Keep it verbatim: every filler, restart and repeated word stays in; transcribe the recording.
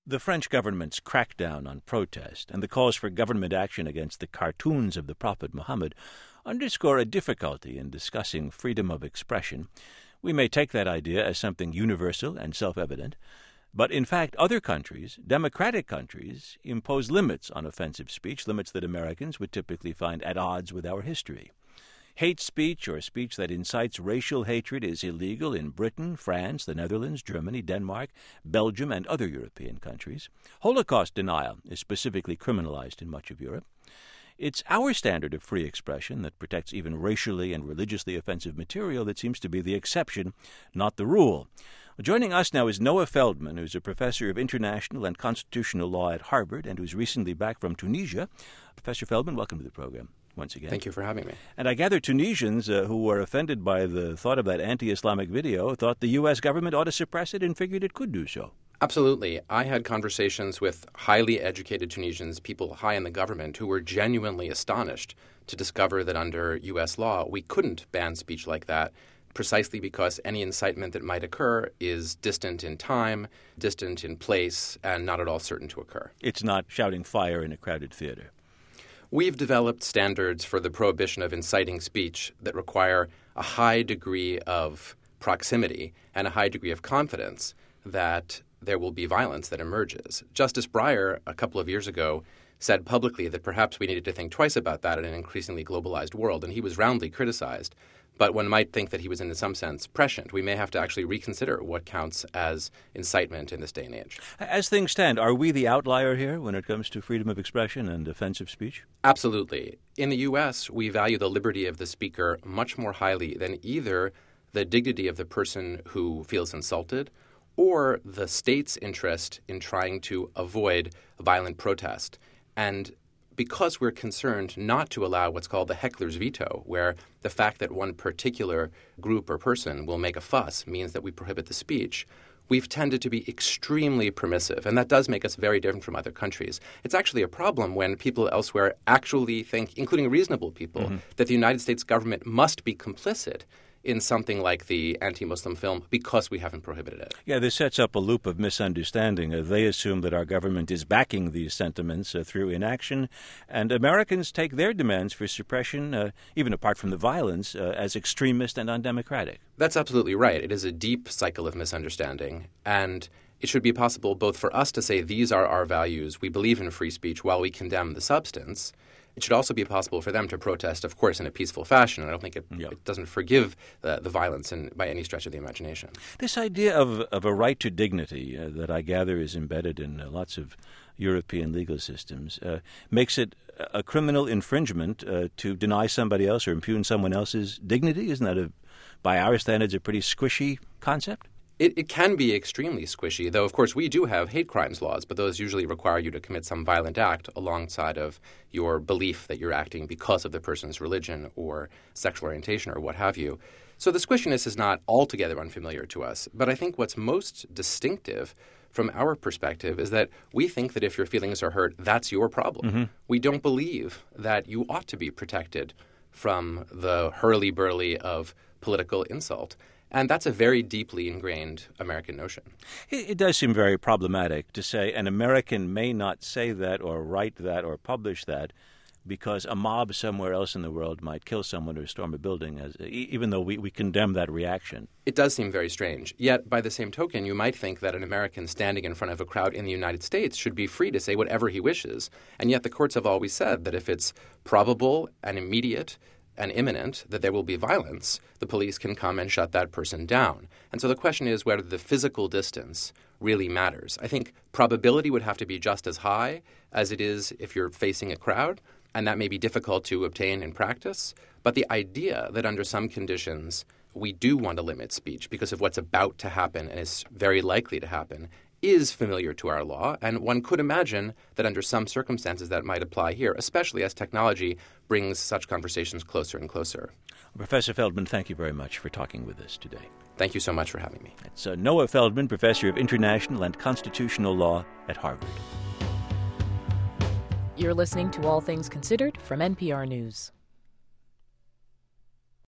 The French government's crackdown on protest and the calls for government action against the cartoons of the Prophet Muhammad underscore a difficulty in discussing freedom of expression. We may take that idea as something universal and self-evident, but in fact other countries, democratic countries, impose limits on offensive speech, limits that Americans would typically find at odds with our history. Hate speech or speech that incites racial hatred is illegal in Britain, France, the Netherlands, Germany, Denmark, Belgium, and other European countries. Holocaust denial is specifically criminalized in much of Europe. It's our standard of free expression that protects even racially and religiously offensive material that seems to be the exception, not the rule. Well, joining us now is Noah Feldman, who's a professor of international and constitutional law at Harvard and who's recently back from Tunisia. Professor Feldman, welcome to the program once again. Thank you for having me. And I gather Tunisians uh, who were offended by the thought of that anti-Islamic video thought the U S government ought to suppress it and figured it could do so. Absolutely. I had conversations with highly educated Tunisians, people high in the government, who were genuinely astonished to discover that under U S law we couldn't ban speech like that, precisely because any incitement that might occur is distant in time, distant in place, and not at all certain to occur. It's not shouting fire in a crowded theater. We've developed standards for the prohibition of inciting speech that require a high degree of proximity and a high degree of confidence that there will be violence that emerges. Justice Breyer, a couple of years ago, said publicly that perhaps we needed to think twice about that in an increasingly globalized world, and he was roundly criticized. But one might think that he was, in some sense, prescient. We may have to actually reconsider what counts as incitement in this day and age. As things stand, are we the outlier here when it comes to freedom of expression and offensive speech? Absolutely. In the U S, we value the liberty of the speaker much more highly than either the dignity of the person who feels insulted or the state's interest in trying to avoid violent protest. And because we're concerned not to allow what's called the heckler's veto, where the fact that one particular group or person will make a fuss means that we prohibit the speech, we've tended to be extremely permissive, and that does make us very different from other countries. It's actually a problem when people elsewhere actually think, including reasonable people, mm-hmm. that the United States government must be complicit in something like the anti-Muslim film because we haven't prohibited it. Yeah, this sets up a loop of misunderstanding. Uh, they assume that our government is backing these sentiments uh, through inaction, and Americans take their demands for suppression, uh, even apart from the violence, uh, as extremist and undemocratic. That's absolutely right. It is a deep cycle of misunderstanding, and it should be possible both for us to say these are our values, we believe in free speech, while we condemn the substance. It should also be possible for them to protest, of course, in a peaceful fashion. I don't think it, yep. it doesn't forgive the, the violence in, by any stretch of the imagination. This idea of, of a right to dignity uh, that I gather is embedded in uh, lots of European legal systems uh, makes it a criminal infringement uh, to deny somebody else or impugn someone else's dignity. Isn't that, a, by our standards, a pretty squishy concept? It, it can be extremely squishy, though, of course, we do have hate crimes laws, but those usually require you to commit some violent act alongside of your belief that you're acting because of the person's religion or sexual orientation or what have you. So the squishiness is not altogether unfamiliar to us, but I think what's most distinctive from our perspective is that we think that if your feelings are hurt, that's your problem. Mm-hmm. We don't believe that you ought to be protected from the hurly-burly of political insult. And that's a very deeply ingrained American notion. It, it does seem very problematic to say an American may not say that or write that or publish that because a mob somewhere else in the world might kill someone or storm a building, as, even though we, we condemn that reaction. It does seem very strange. Yet, by the same token, you might think that an American standing in front of a crowd in the United States should be free to say whatever he wishes. And yet the courts have always said that if it's probable and immediate and imminent that there will be violence, the police can come and shut that person down. And so the question is whether the physical distance really matters. I think probability would have to be just as high as it is if you're facing a crowd, and that may be difficult to obtain in practice. But the idea that under some conditions we do want to limit speech because of what's about to happen and is very likely to happen is familiar to our law, and one could imagine that under some circumstances that might apply here, especially as technology brings such conversations closer and closer. Professor Feldman, thank you very much for talking with us today. Thank you so much for having me. It's uh, Noah Feldman, Professor of International and Constitutional Law at Harvard. You're listening to All Things Considered from N P R News.